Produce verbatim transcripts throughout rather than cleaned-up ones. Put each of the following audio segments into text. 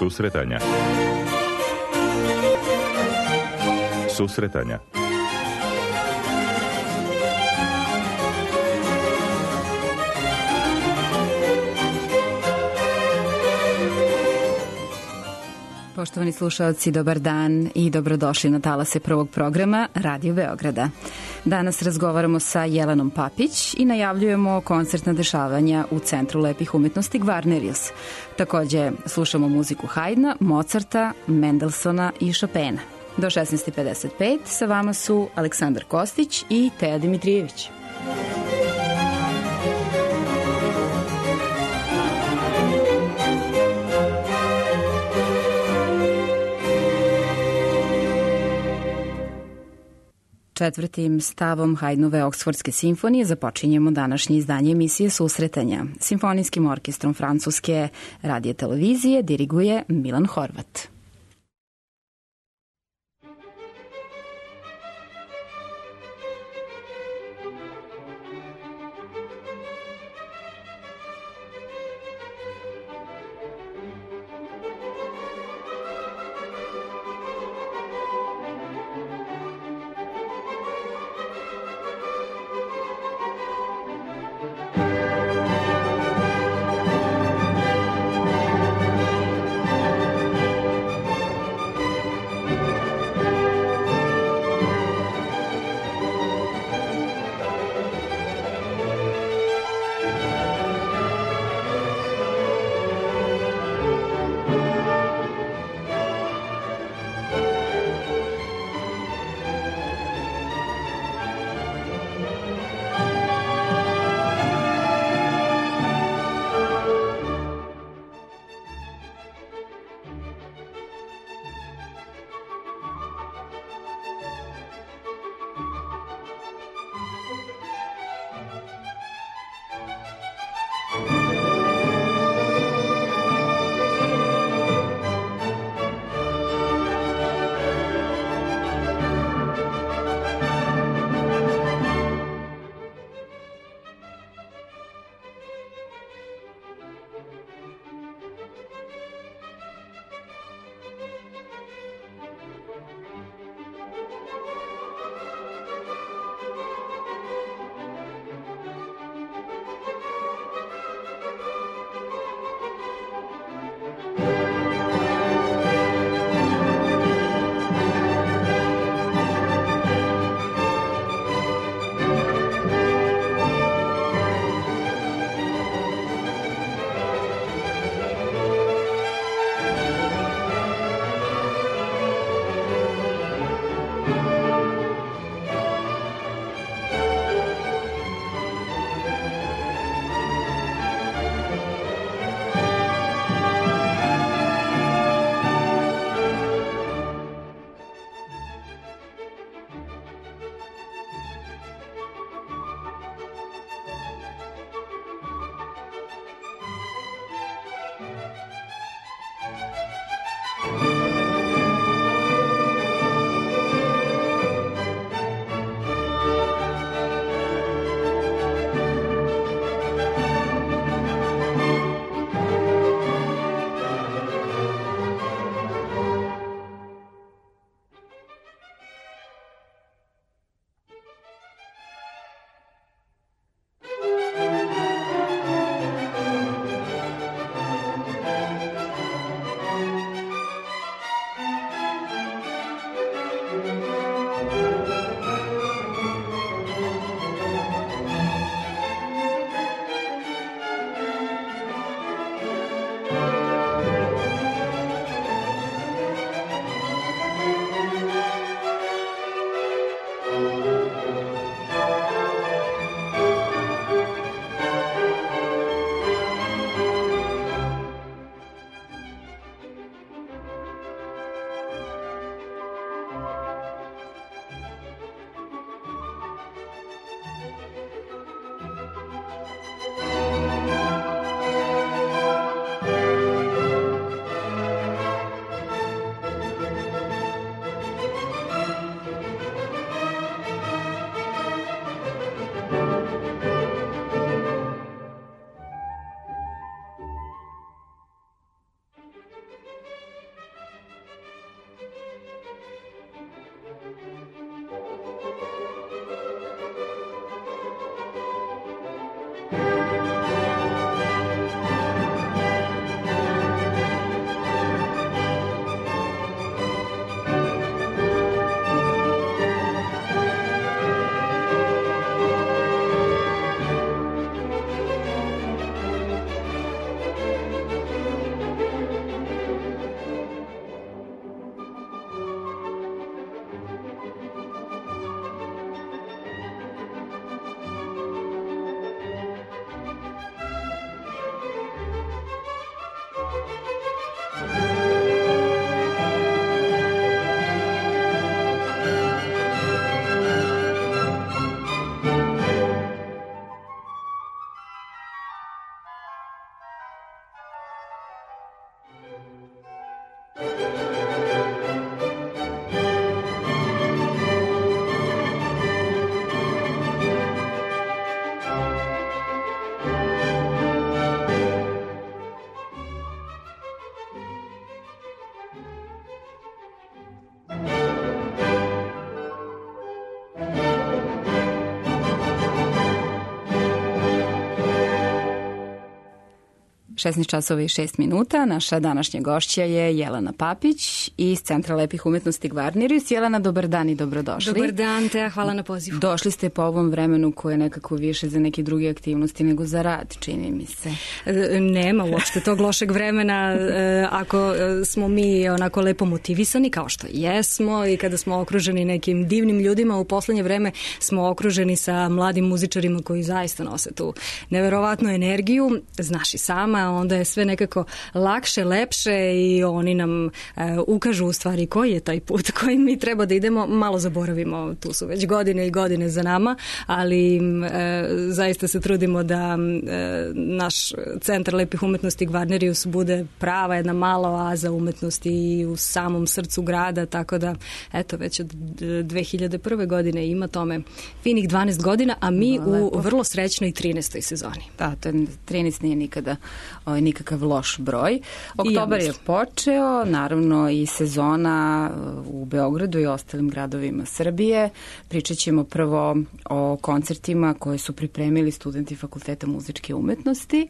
Susretanja. Susretanja. Poštovani slušaoci, dobar dan i dobrodošli na talase prvog programa Radio Beograda. Danas razgovaramo sa Jelenom Papić i najavljujemo koncertna dešavanja u Centru lepih umetnosti Gvarnerius. Takođe slušamo muziku Haydna, Mozarta, Mendelsona i Chopina. Do šesnaest pedeset pet sa vama su Aleksandar Kostić i Teja Dimitrijević. Četvrtim stavom Haydnove Oksfordske simfonije započinjemo današnje izdanje emisije Susretanja. Simfonijskim orkestrom Francuske radio televizije diriguje Milan Horvat. šesnaest časova i šest minuta. Naša današnja gošća je Jelena Papić iz Centra lepih umetnosti Gvarnerius. Jelena, dobar dan i dobrodošli. Dobar dan, Teja, hvala na pozivu. Došli ste po ovom vremenu koje je nekako više za neke druge aktivnosti nego za rad, čini mi se. Nema uopšte tog lošeg vremena ako smo mi onako lepo motivisani, kao što jesmo, i kada smo okruženi nekim divnim ljudima. U poslednje vreme smo okruženi sa mladim muzičarima koji zaista nose tu neverovatnu energiju. Znaš i sama, onda je sve nekako lakše, lepše i oni nam e, ukažu u stvari koji je taj put kojim mi treba da idemo. Malo zaboravimo, tu su već godine i godine za nama, ali e, zaista se trudimo da e, naš Centar lepih umetnosti Gvarnerius bude prava jedna mala oaza umetnosti i u samom srcu grada, tako da eto već od dve hiljade prve godine ima tome finih dvanaest godina, a mi no, u vrlo srećnoj trinaestoj sezoni. Da, to je, trinaest nije nikada ovaj, nikakav loš broj. Oktobar je počeo, naravno i sezona u Beogradu i ostalim gradovima Srbije. Pričat ćemo prvo o koncertima koje su pripremili studenti Fakulteta muzičke umetnosti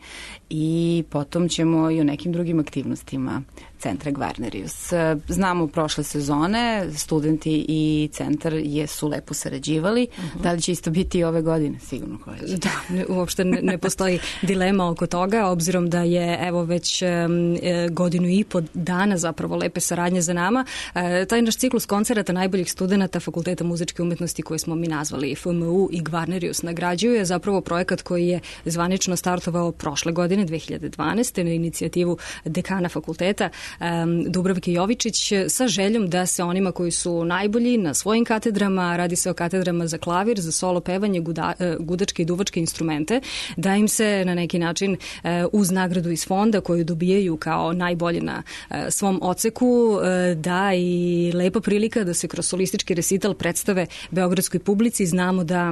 i potom ćemo i o nekim drugim aktivnostima Centra Gvarnerius. Znamo prošle sezone, studenti i centar jesu lepo sarađivali. Uh-huh. Da li će isto biti i ove godine? Sigurno hoće. Da, ne, uopšte ne, ne postoji dilema oko toga, obzirom da je evo već e, godinu i po dana zapravo lepe saradnje za nama. E, taj naš ciklus koncerata najboljih studenta Fakulteta muzičke umetnosti koji smo mi nazvali F M U i Gvarnerius nagrađuju je zapravo projekat koji je zvanično startovao prošle godine, dve hiljade dvanaeste. na inicijativu dekana fakulteta Dubravke Jovičić sa željom da se onima koji su najbolji na svojim katedrama, radi se o katedrama za klavir, za solo pevanje, guda, gudačke i duvačke instrumente, da im se na neki način uz nagradu iz fonda koju dobijaju kao najbolje na svom odseku da i lepa prilika da se kroz solistički recital predstave beogradskoj publici. Znamo da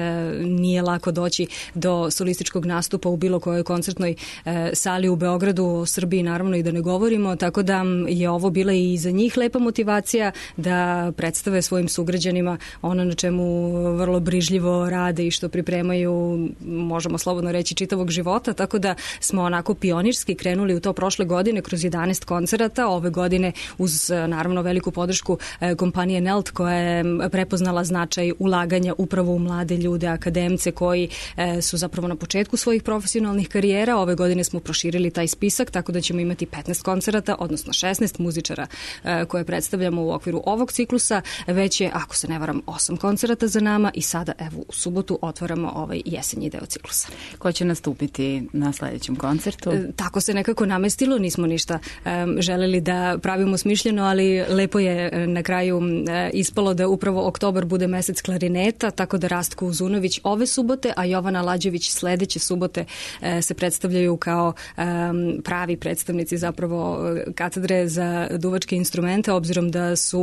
nije lako doći do solističkog nastupa u bilo kojoj koncertnoj sali u Beogradu, o Srbiji naravno i da ne govorimo, tako da je ovo bila i za njih lepa motivacija da predstave svojim sugrađanima ono na čemu vrlo brižljivo rade i što pripremaju, možemo slobodno reći, čitavog života, tako da smo onako pionirski krenuli u to prošle godine kroz jedanaest koncerata, ove godine uz naravno veliku podršku kompanije Nelt koja je prepoznala značaj ulaganja upravo u mlade ljude, akademce koji su zapravo na početku svojih profesionalnih karijera. Ove godine smo proširili taj spisak, tako da ćemo imati petnaest koncerata, odnosno šesnaest muzičara koje predstavljamo u okviru ovog ciklusa. Već je, ako se ne varam, osam koncerata za nama i sada evo u subotu otvaramo ovaj jesenji deo ciklusa. Ko će nastupiti na sledećem koncertu? E, tako se nekako namestilo, nismo ništa e, želeli da pravimo smišljeno, ali lepo je na kraju e, ispalo da upravo oktobar bude mesec klarineta, tako da Rastko Uzunović ove subote, a Jovana Lađević sledeće subote e, se predstavljaju kao e, pravi predstavnici zapravo katedre za duvačke instrumente, obzirom da su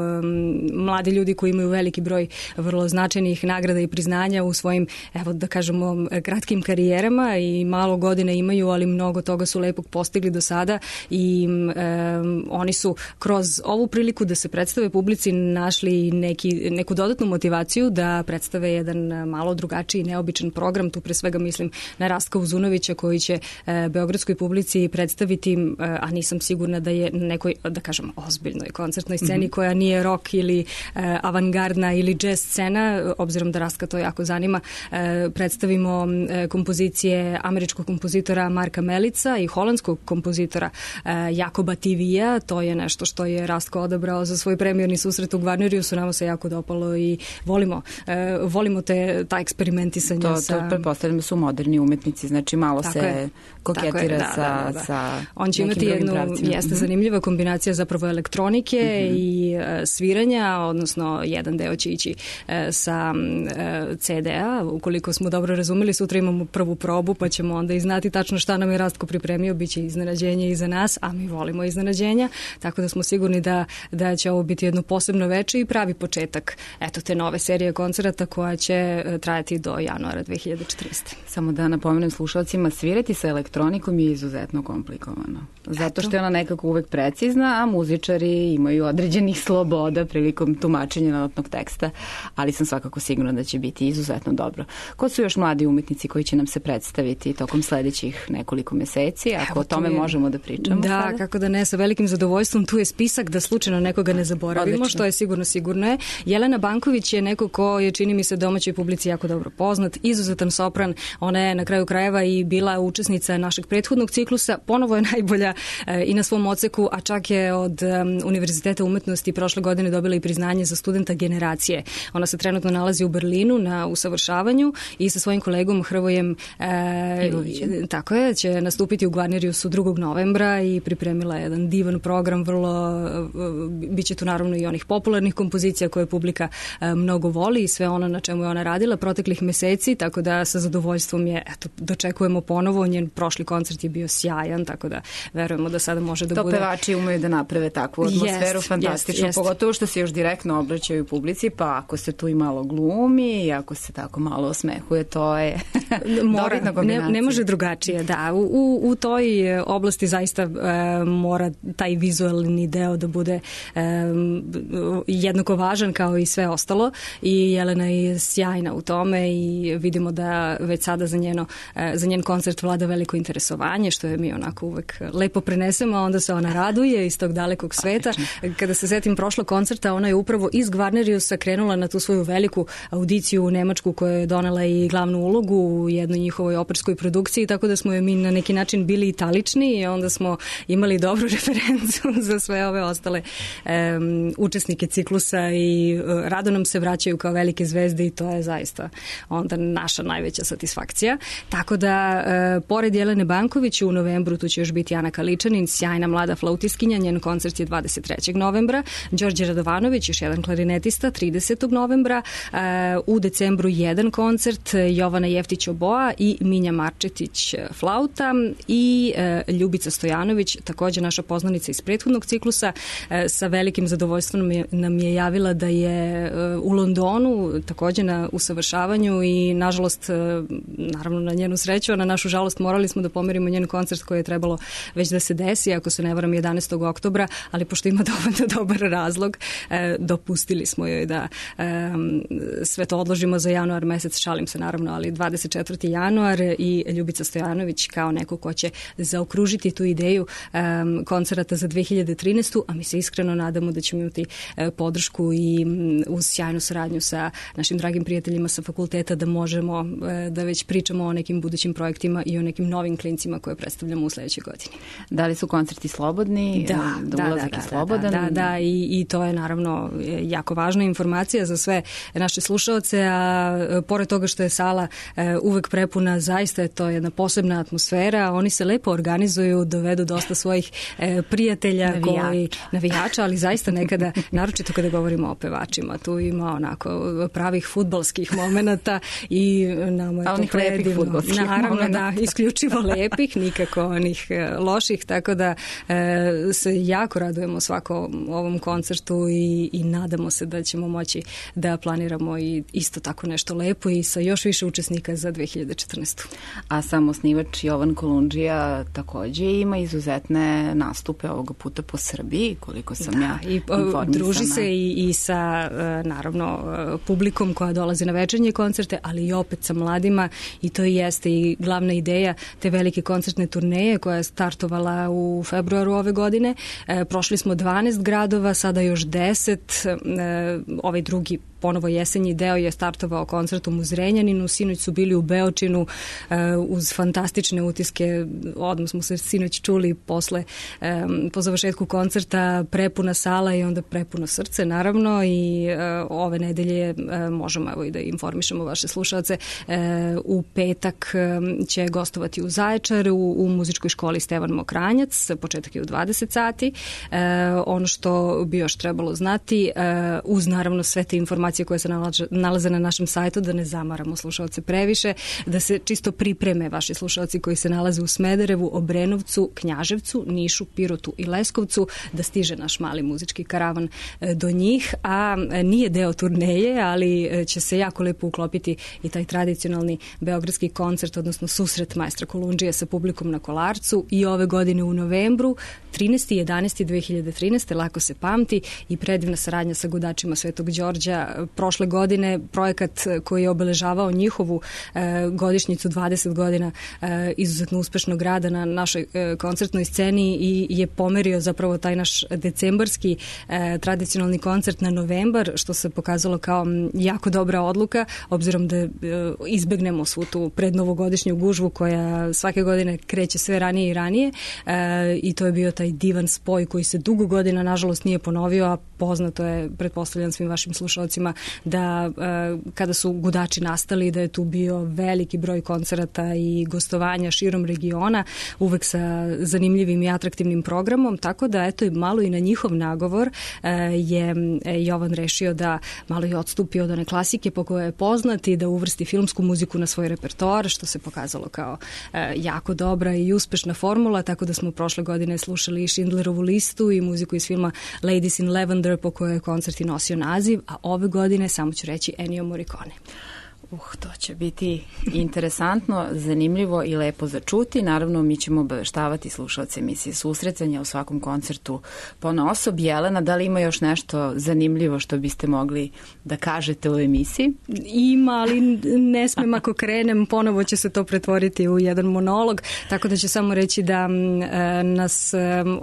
um, mladi ljudi koji imaju veliki broj vrlo značajnih nagrada i priznanja u svojim, evo da kažemo, kratkim karijerama i malo godine imaju, ali mnogo toga su lepog postigli do sada i um, oni su kroz ovu priliku da se predstave publici našli neki, neku dodatnu motivaciju da predstave jedan malo drugačiji, neobičan program. Tu pre svega mislim na Rastka Uzunovića koji će uh, beogradskoj publici predstaviti, uh, a nisam sigurna da je nekoj, da kažem, ozbiljnoj koncertnoj sceni mm-hmm. koja nije rock ili e, avangardna ili jazz scena, obzirom da Rastka to jako zanima, e, predstavimo e, kompozicije američkog kompozitora Marka Melica i holandskog kompozitora e, Jakoba Tivija. To je nešto što je Rastko odabrao za svoj premijerni susret u Gvarneriusu. Nama se jako dopalo i volimo, e, volimo te, ta eksperimentisanja. To, sa... to pretpostavljam da su moderni umetnici, znači malo tako se je. koketira da, sa, da, da, da. sa On će imati jednu, jeste zanimljiva kombinacija zapravo elektronike mm-hmm. i e, sviranja, odnosno jedan deo će ići e, sa e, C D-a. Ukoliko smo dobro razumeli, sutra imamo prvu probu, pa ćemo onda i znati tačno šta nam je Rastko pripremio. Biće iznenađenje i za nas, a mi volimo iznenađenja, tako da smo sigurni da, da će ovo biti jedno posebno veče i pravi početak eto te nove serije koncerata koja će trajati do januara dve hiljade četrnaeste. Samo da napomenem slušalcima, svirati sa elektronikom je izuzetno komplikovano. Zato što je ona nekako uvek precizna, a muzičari imaju određenih sloboda prilikom tumačenja notnog teksta, ali sam svakako sigurna da će biti izuzetno dobro. Ko su još mladi umetnici koji će nam se predstaviti tokom sledećih nekoliko meseci, ako Evo, o tome je, možemo da pričamo da, sada. kako da ne, sa velikim zadovoljstvom. Tu je spisak da slučajno nekoga ne zaboravimo, Odlično. Što je sigurno, sigurno je. Jelena Banković je neko ko je, čini mi se, domaćoj publici jako dobro poznat, izuzetan sopran, ona je na kraju krajeva i bila učesnica našeg prethodnog ciklusa, ponovo je najbolja e, i na svom odseku, a čak je od um, Univerziteta umetnosti prošle godine dobila i priznanje za studenta generacije. Ona se trenutno nalazi u Berlinu na usavršavanju i sa svojim kolegom Hrvojem e, tako je, će nastupiti u Gvarneriusu drugog novembra i pripremila je jedan divan program, vrlo biće tu naravno i onih popularnih kompozicija koje publika e, mnogo voli i sve ono na čemu je ona radila proteklih meseci, tako da sa zadovoljstvom je, eto, dočekujemo ponovo, njen prošli koncert je bio sjajan, tako da verujemo da sada može da to bude... To pevači umeju da naprave takvu atmosferu, jest, fantastično, jest, pogotovo što se još direktno obraćaju publici, pa ako se tu i malo glumi i ako se tako malo osmehuje, to je dobitna kombinacija. Ne, ne može drugačije, da. U, u toj oblasti zaista e, mora taj vizualni deo da bude e, jednako važan kao i sve ostalo i Jelena je sjajna u tome i vidimo da već sada za, njeno, e, za njen koncert vlada veliko interesovanje, što je mi onako uvek lepo prenesemo, a onda se ona raduje iz tog dalekog sveta. Kada se setim prošlog koncerta, ona je upravo iz Gvarneriusa krenula na tu svoju veliku audiciju u Nemačku koja je donela i glavnu ulogu u jednoj njihovoj operskoj produkciji, tako da smo je mi na neki način bili italični i onda smo imali dobru referencu za sve ove ostale um, učesnike ciklusa i uh, rado nam se vraćaju kao velike zvezde i to je zaista onda naša najveća satisfakcija. Tako da, uh, pored Jelene Banković u novembru tu će još biti Ana Kaličanin, sjajna mlada flautiskinja, njen koncert je dvadeset trećeg novembra, Đorđe Radovanović, još jedan klarinetista, tridesetog novembra, uh, u decembru jedan koncert, Jovana Jeftić-Oboa i Minja Marčetić flauta i uh, Ljubica Stojanović, također naša poznanica iz prethodnog ciklusa, uh, sa velikim zadovoljstvom je, nam je javila da je uh, u Londonu također na usavršavanju i nažalost, uh, naravno na njenu sreću, a na našu žalost morali smo da pomerimo njen koncert koji je trebalo već da se desi, ako se ne varam jedanaestog oktobra, ali pošto ima dovoljno dobar razlog, uh, dopustili smo joj da um, sve to odložimo za januar mesec, šalim se naravno, ali dvadeset četvrti januar i Ljubica Stojanović kao neko ko će zaokružiti tu ideju um, koncerata za dve hiljade trinaestu. a mi se iskreno nadamo da ćemo imati uh, podršku i um, uz sjajnu saradnju sa našim dragim prijateljima sa fakulteta da možemo uh, da već pričamo o nekim budućim projektima i o nekim novim klincima koje predstavljamo u sledećoj godini. Da li su koncerti slobodni? Da, da, da, ulazak da, je slobodan? Da, da, da i, i to je naravno jako važna informacija za sve naše slušaoce, a pored toga što je sala e, uvek prepuna, zaista je to jedna posebna atmosfera, oni se lepo organizuju, dovedu dosta svojih e, prijatelja, navijača. koji navijača, ali zaista nekada, naročito kada govorimo o pevačima, tu ima onako pravih fudbalskih momenata i nama je a to predivno. Naravno, da, isključivo lepih, nikako onih e, loših, tako da e, se jako radujemo svakom ovom koncertu i, i nadamo se da ćemo moći da planiramo i isto tako nešto lepo i sa još više učesnika za dve hiljade četrnaestu. A sam osnivač Jovan Kolundžija takođe ima izuzetne nastupe ovoga puta po Srbiji, koliko sam da, ja i informisana. Druži se i, i sa naravno publikom koja dolazi na večernje koncerte, ali i opet sa mladima i to i jeste i glavna ideja te velike koncertne turneje koja je startovala u februaru ove godine. E, prošli smo dvanaest gradova, sada još deset, e, ovaj drugi ponovo jesenji deo je startovao koncertom u Zrenjaninu, sinoć su bili u Beočinu uh, uz fantastične utiske, odmah smo se sinoć čuli posle, um, po završetku koncerta, prepuna sala i onda prepuno srce naravno i uh, ove nedelje uh, možemo evo i da informišemo vaše slušalce, uh, u petak um, će gostovati u Zaječaru u, u muzičkoj školi Stevan Mokranjac, početak je u dvadeset sati. Uh, ono što bi još trebalo znati, uh, uz naravno sve te informacije koje se nalaze, nalaze na našem sajtu, da ne zamaramo slušalce previše, da se čisto pripreme vaši slušalci koji se nalaze u Smederevu, Obrenovcu, Knjaževcu, Nišu, Pirotu i Leskovcu, da stiže naš mali muzički karavan do njih, a nije deo turneje, ali će se jako lepo uklopiti i taj tradicionalni beogradski koncert, odnosno susret maestra Kolundžije sa publikom na Kolarcu i ove godine u novembru, trinaesti jedanaesti dve hiljade trinaeste. Lako se pamti i predivna saradnja sa gudačima Svetog Đorđa prošle godine projekat koji je obeležavao njihovu godišnjicu dvadeset godina izuzetno uspešnog rada na našoj koncertnoj sceni i je pomerio zapravo taj naš decembarski tradicionalni koncert na novembar, što se pokazalo kao jako dobra odluka, obzirom da izbegnemo svu tu prednovogodišnju gužvu koja svake godine kreće sve ranije i ranije i to je bio taj divan spoj koji se dugo godina nažalost nije ponovio, a poznato je, pretpostavljam svim vašim slušalcima, da kada su Gudači nastali, da je tu bio veliki broj koncerata i gostovanja širom regiona, uvek sa zanimljivim i atraktivnim programom, tako da eto malo i na njihov nagovor je Jovan rešio da malo i odstupi od one klasike po kojoj je poznat i da uvrsti filmsku muziku na svoj repertoar, što se pokazalo kao jako dobra i uspešna formula, tako da smo prošle godine slušali i Schindlerovu listu i muziku iz filma Ladies in Lavender po kojoj je koncert i nosio naziv, a ove godine samo ću reći Ennio Morricone. Uh, to će biti interesantno, zanimljivo i lepo za čuti. Naravno, mi ćemo obaveštavati slušalce emisije Susretanja u svakom koncertu ponaosob. Jelena, da li ima još nešto zanimljivo što biste mogli da kažete u emisiji? Ima, ali ne smem ako krenem, ponovo će se to pretvoriti u jedan monolog, tako da ću samo reći da nas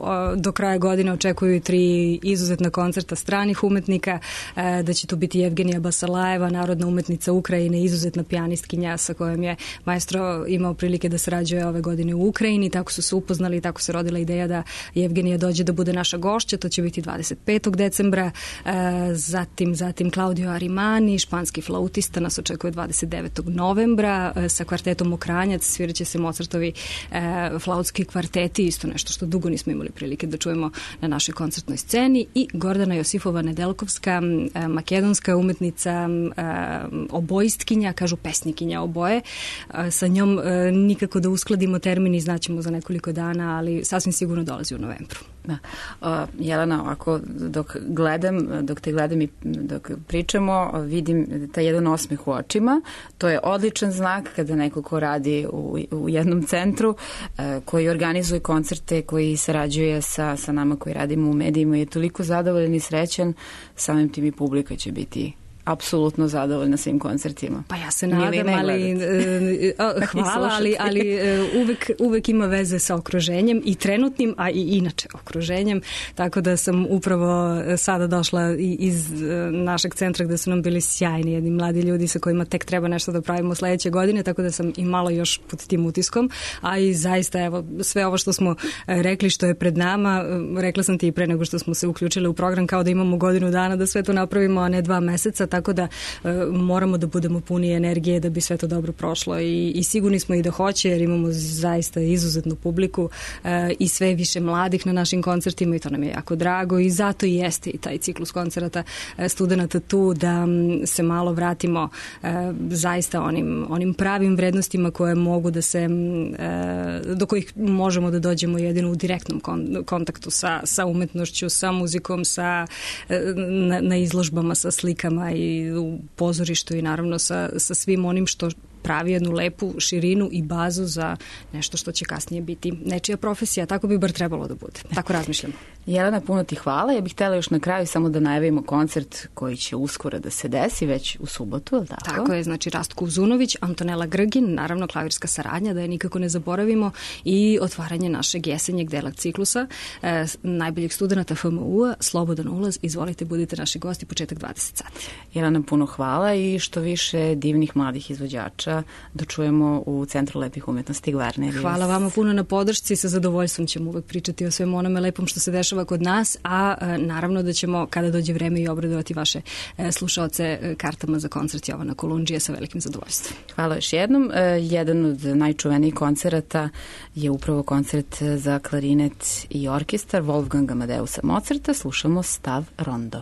do kraja godine očekuju i tri izuzetna koncerta stranih umetnika, da će tu biti Evgenija Basalajeva, narodna umetnica Ukrajine, izuzetna pijanistkinja sa kojom je maestro imao prilike da sarađuje ove godine u Ukrajini. Tako su se upoznali i tako se rodila ideja da Evgenija dođe da bude naša gošća. To će biti dvadeset petog decembra. Zatim, zatim Claudio Arimani, španski flautista, nas očekuje dvadeset devetog novembra sa kvartetom Mokranjac. Sviraće se Mozartovi flautski kvarteti, isto nešto što dugo nismo imali prilike da čujemo na našoj koncertnoj sceni. I Gordana Josifova Nedeljkovska, makedonska umetnica, obojistkinja, kažu pesnikinja oboje. Sa njom nikako da uskladimo termin i znaćemo za nekoliko dana, ali sasvim sigurno dolazi u novembru. Da. Uh, Jelena, ovako, dok gledam, dok te gledam i dok pričamo, vidim taj jedan osmeh u očima. To je odličan znak kada neko ko radi u, u jednom centru, uh, koji organizuje koncerte, koji sarađuje sa, sa nama koji radimo u medijima, je toliko zadovoljan i srećan, samim tim i publika će biti apsolutno zadovoljna svim koncertima. Pa ja se nadam, ali uh, hvala, ali, ali uh, uvek, uvek ima veze sa okruženjem i trenutnim, a i inače okruženjem, tako da sam upravo sada došla iz uh, našeg centra gde su nam bili sjajni jedni mladi ljudi sa kojima tek treba nešto da pravimo sledeće godine, tako da sam i malo još pod tim utiskom, a i zaista evo, sve ovo što smo rekli što je pred nama, rekla sam ti i pre nego što smo se uključili u program, kao da imamo godinu dana da sve to napravimo, a ne dva meseca, tako da e, moramo da budemo puni energije da bi sve to dobro prošlo i, i sigurni smo i da hoće, jer imamo zaista izuzetnu publiku e, i sve više mladih na našim koncertima i to nam je jako drago i zato i jeste i taj ciklus koncerata e, studenta tu da m, se malo vratimo e, zaista onim, onim pravim vrednostima koje mogu da se m, e, do kojih možemo da dođemo jedino u direktnom kon, kontaktu sa, sa umetnošću, sa muzikom, sa, e, na, na izložbama, sa slikama i u pozorištu i naravno sa, sa svim onim što pravi jednu lepu širinu i bazu za nešto što će kasnije biti nečija profesija. Tako bi bar trebalo da bude. Tako razmišljamo. Jelena, puno ti hvala. Ja bih htjela još na kraju samo da najavimo koncert koji će uskoro da se desi već u subotu, je li tako? Tako je, znači Rastko Uzunović, Antonela Grgin, naravno klavirska saradnja, da je nikako ne zaboravimo, i otvaranje našeg jesenjeg dela ciklusa eh, najboljeg studenta F M U-a, slobodan ulaz, izvolite, budite naši gosti, početak dvadeset sati. Jelena, puno hvala i što više divnih mladih izvođača da čujemo u Centru lepih umetnosti Gvarner. Hvala vama puno na podršci, sa zadovoljstvom ćemo uvek pričati o svemu onome lepom što se dešava kod nas, a naravno da ćemo kada dođe vreme i obradovati vaše slušaoce kartama za koncert Jovana Kolundžije sa velikim zadovoljstvom. Hvala još jednom. Jedan od najčuvenijih koncerata je upravo koncert za klarinet i orkestar Wolfganga Amadeusa Mozarta. Slušamo stav Rondo.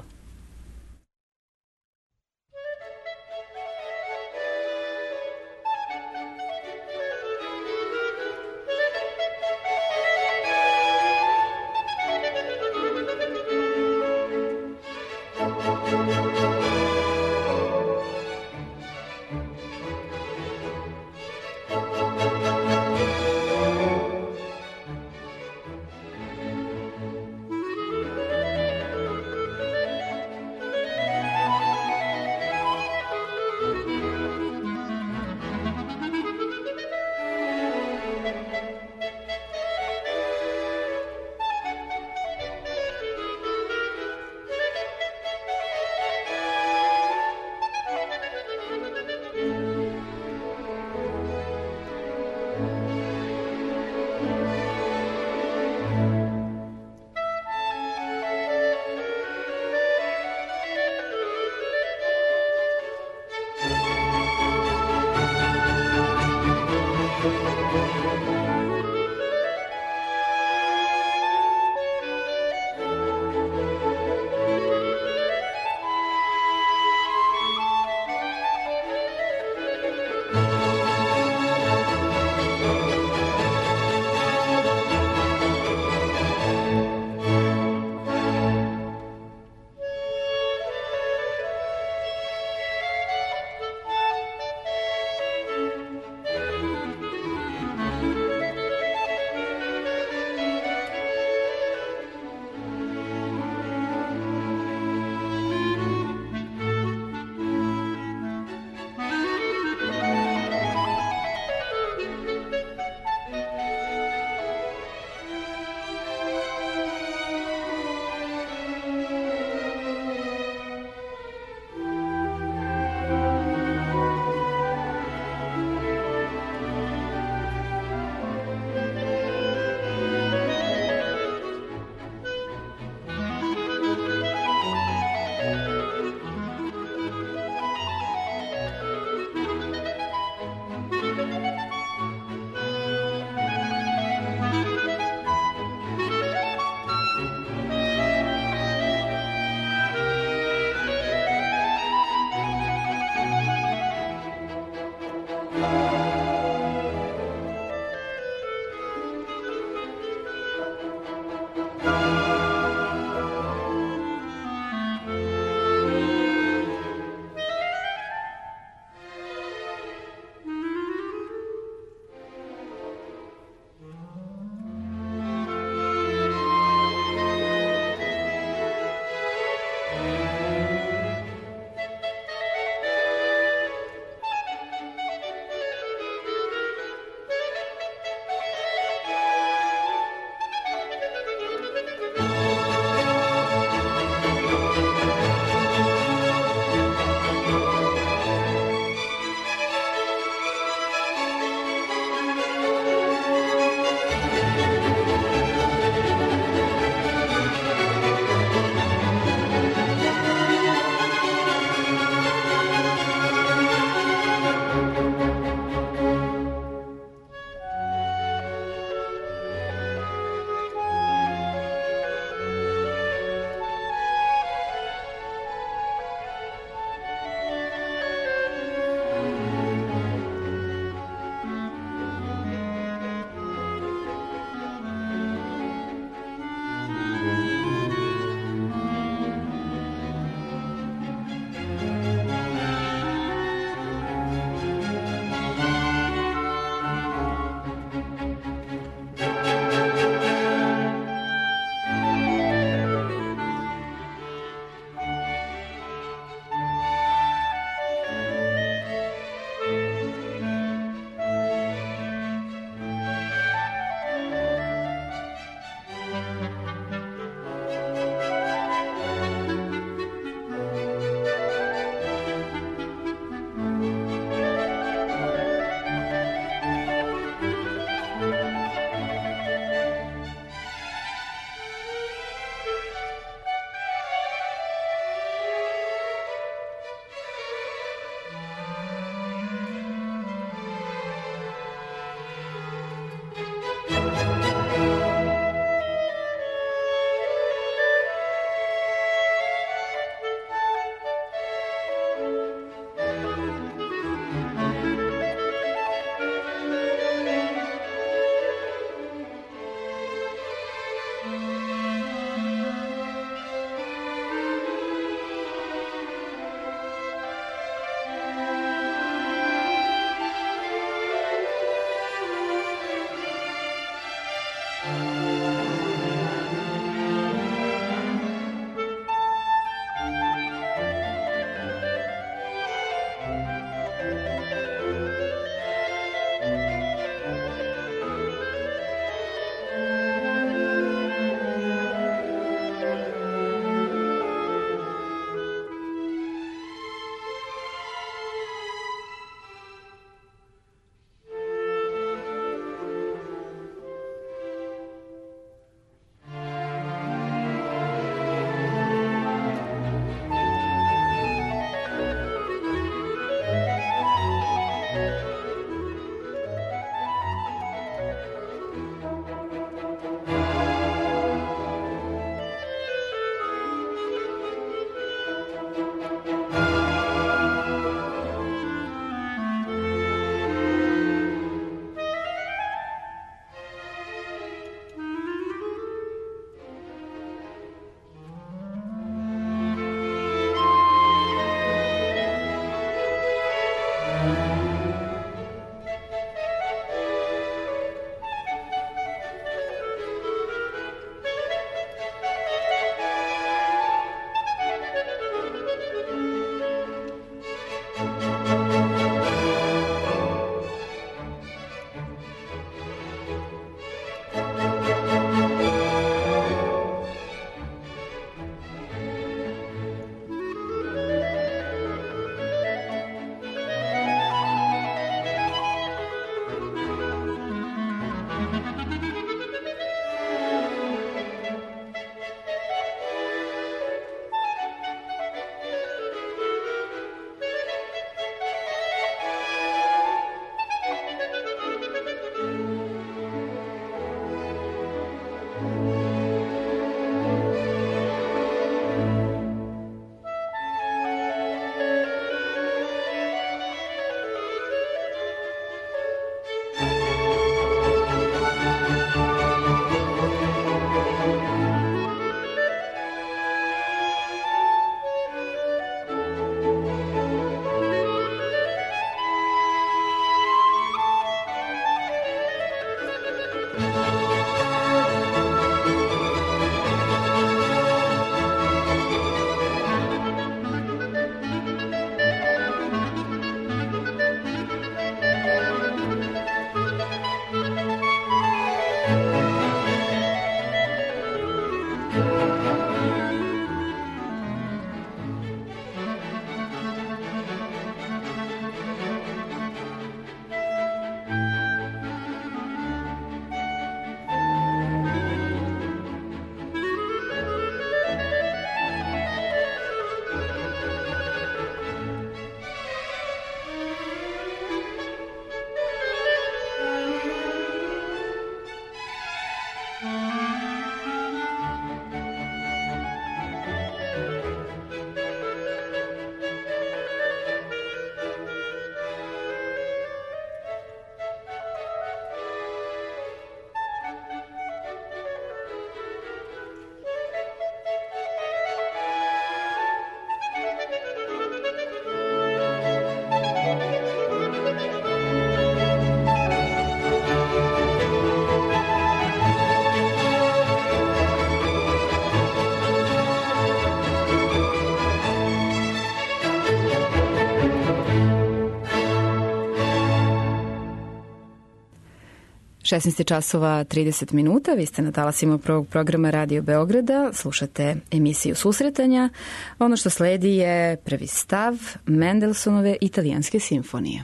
šesnaest časova trideset minuta, vi ste na talasima prvog programa Radio Beograda, slušate emisiju Susretanja. Ono što sledi je prvi stav Mendelssohnove Italijanske simfonije.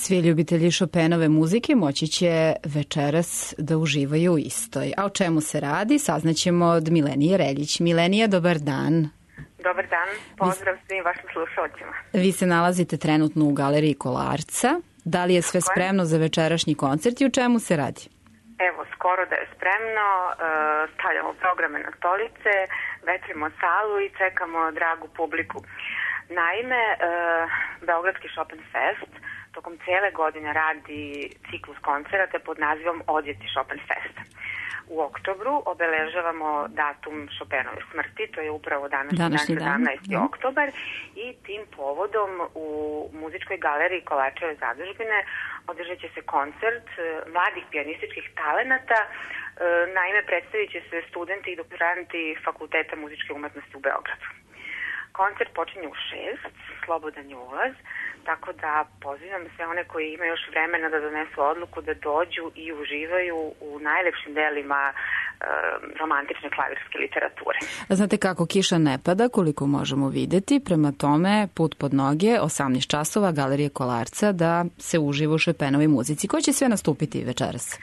Svi ljubitelji Chopinove muzike moći će večeras da uživaju u istoj. A o čemu se radi, saznaćemo od Milenije Reljić. Milenija, dobar dan. Dobar dan, pozdrav vi... svim vašim slušalcima. Vi se nalazite trenutno u Galeriji Kolarca. Da li je sve spremno za večerašnji koncert i o čemu se radi? Evo, skoro da je spremno, stavljamo programe na stolice, vetrimo salu i čekamo dragu publiku. Naime, Beogradski Chopin Fest tokom cijele godine radi ciklus koncerata pod nazivom Odjeci Chopin Festa. U oktobru obeležavamo datum Chopinove smrti, to je upravo današnji, današnji dan, sedamnaesti dan. oktobar, i tim povodom u muzičkoj galeriji Kolarčeve zadužbine održat će se koncert mladih pijanističkih talenata. Naime, predstavit će se studenti i doktoranti Fakulteta muzičke umetnosti u Beogradu. Koncert počinje u šest, slobodan je ulaz, tako da pozivam sve one koji imaju još vremena da donesu odluku da dođu i uživaju u najlepšim delima e, romantične klavirske literature. Znate kako, kiša ne pada, koliko možemo videti, prema tome put pod noge, osamnaest časova, Galerije Kolarca, da se uživa u Chopinovoj muzici. Ko će sve nastupiti večeras?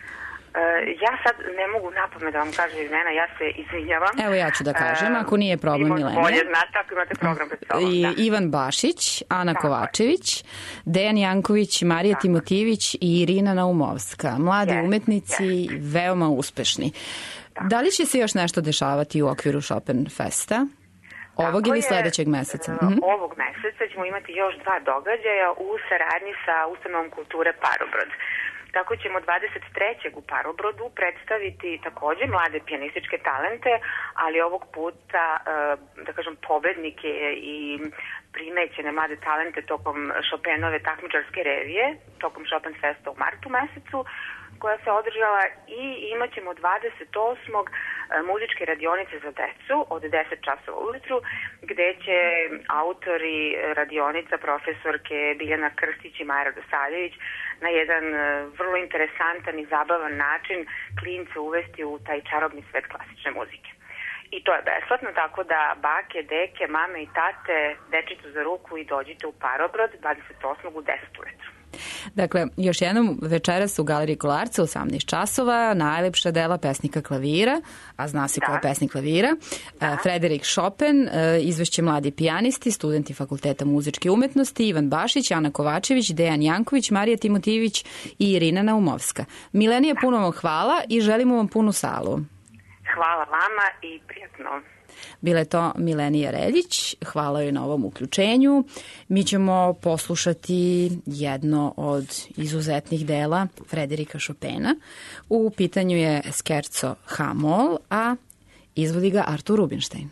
Ja sad ne mogu napamet da vam kažem imena, ja se izvinjavam. Evo ja ću da kažem, ako nije problem, Milena. Bolje znate, ako imate program pred sobom. I, da. Ivan Bašić, Ana Tako Kovačević, je. Dejan Janković, Marija Tako Timotijević i Irina Naumovska. Mladi yes. umetnici, yes. veoma uspešni. Tako. Da li će se još nešto dešavati u okviru Chopin Festa? Ovog Tako ili je, sledećeg meseca? Uh, mm-hmm. Ovog meseca ćemo imati još dva događaja u saradnji sa Ustanovom kulture Parobrod. Tako ćemo dvadeset trećeg u Parobrodu predstaviti takođe mlade pijanističke talente, ali ovog puta, da kažem, pobednike i primećene mlade talente tokom Chopinove takmičarske revije, tokom Chopin Festa u martu mesecu, koja se održala, i imat ćemo dvadeset osmog muzičke radionice za decu od deset časova ujutru, gde će autori radionica, profesorke Biljana Krstić i Maja Radosavljević na jedan vrlo interesantan i zabavan način klince uvesti u taj čarobni svet klasične muzike. I to je besplatno, tako da bake, deke, mame i tate, dečicu za ruku i dođite u Parobrod dvadeset osmog u deset ujutru. Dakle, još jednom večeras u Galeriji Kolarca, osamnaest časova, najlepša dela pesnika klavira, a zna se da. ko je pesnik klavira, da. Frederik Chopin, izvešće mladi pijanisti, studenti Fakulteta muzičke umetnosti, Ivan Bašić, Ana Kovačević, Dejan Janković, Marija Timotijević i Irina Naumovska. Milenija, puno vam hvala i želimo vam punu salu. Hvala vama i prijatno. Bila je to Milenija Reljić, hvala joj na ovom uključenju. Mi ćemo poslušati jedno od izuzetnih dela Frederika Chopina. U pitanju je Scherzo H-mol, a izvodi ga Artur Rubinstein.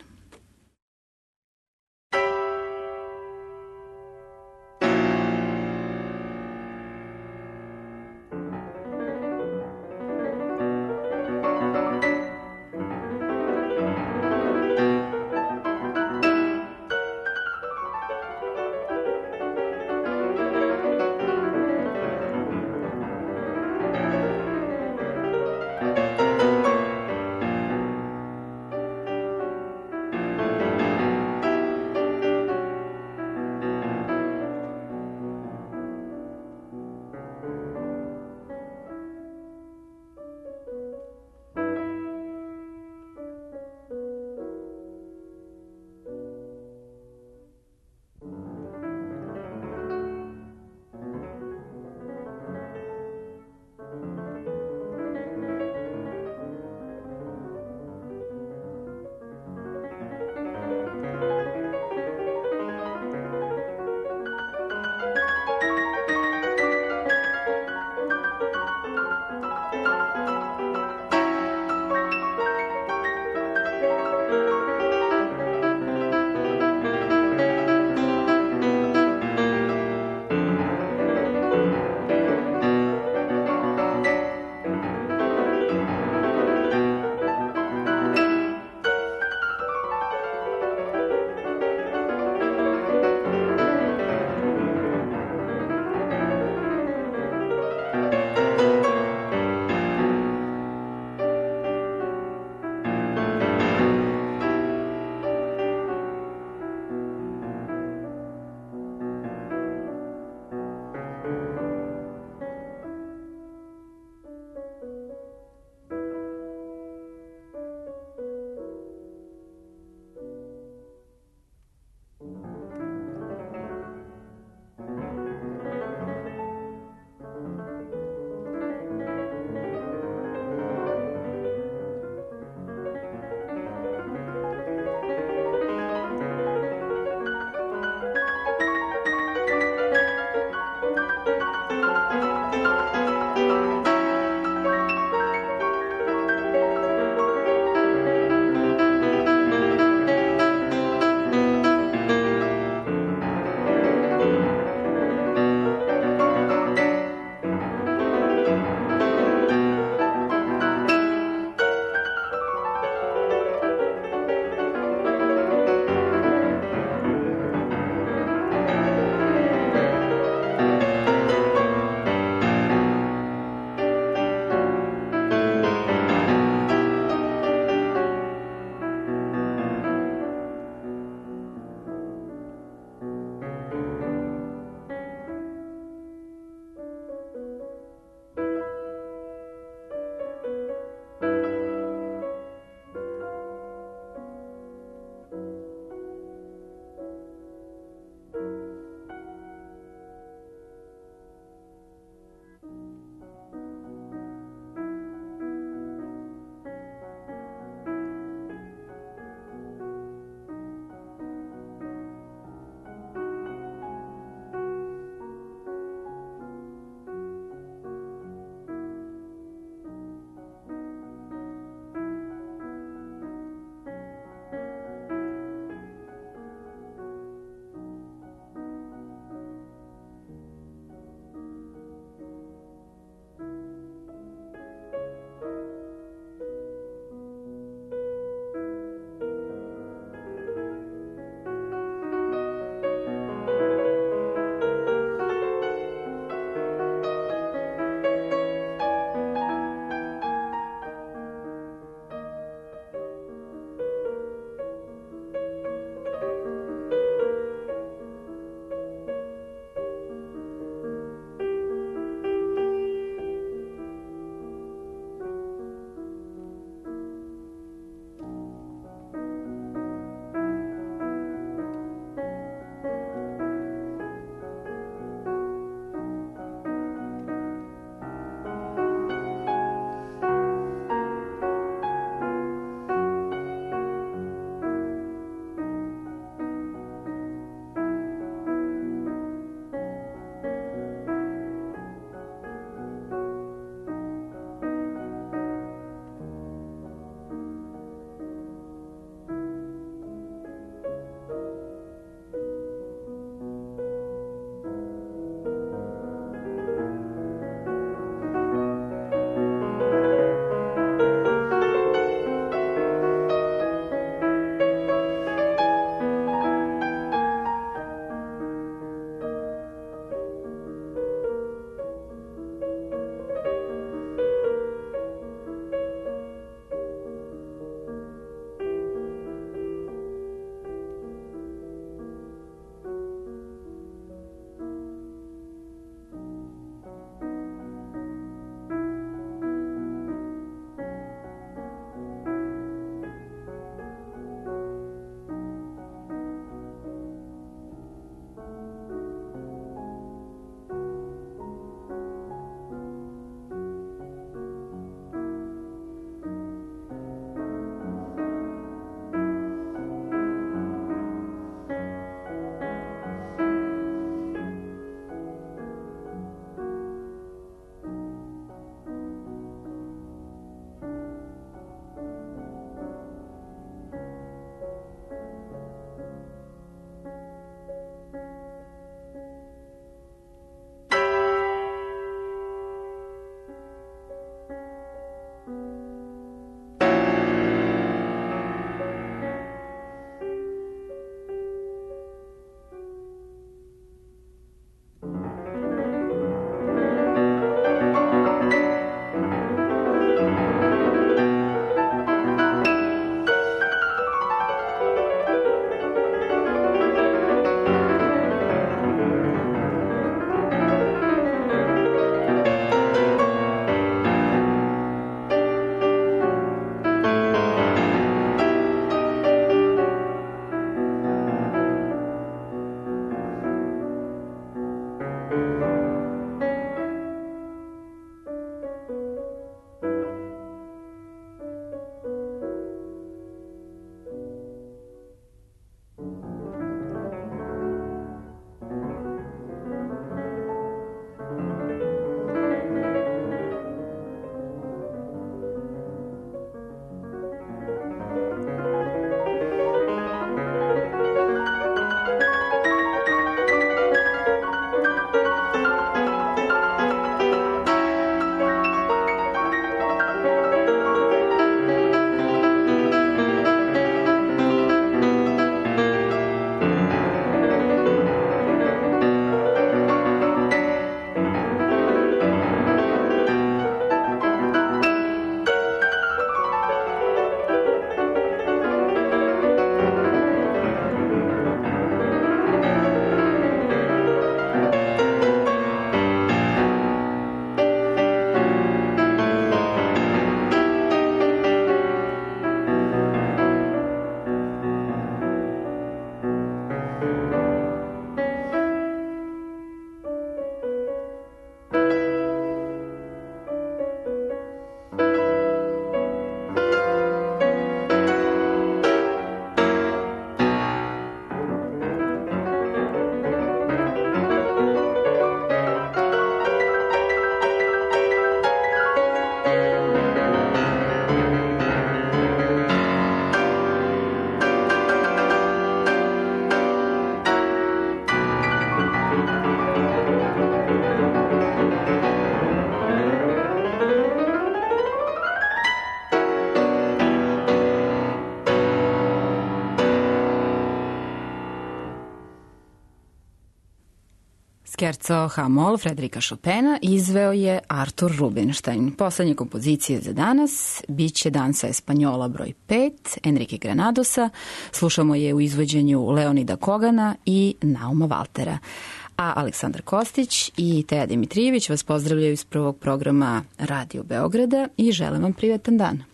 Scherzo H-moll Frederika Chopina izveo je Artur Rubinstein. Poslednje kompozicije za danas biće Dansa Espanjola broj pet Enrique Granadosa. Slušamo je u izvođenju Leonida Kogana i Nauma Valtera. A Aleksandar Kostić i Teja Dimitrijević vas pozdravljaju iz prvog programa Radio Beograda i želim vam privetan dan.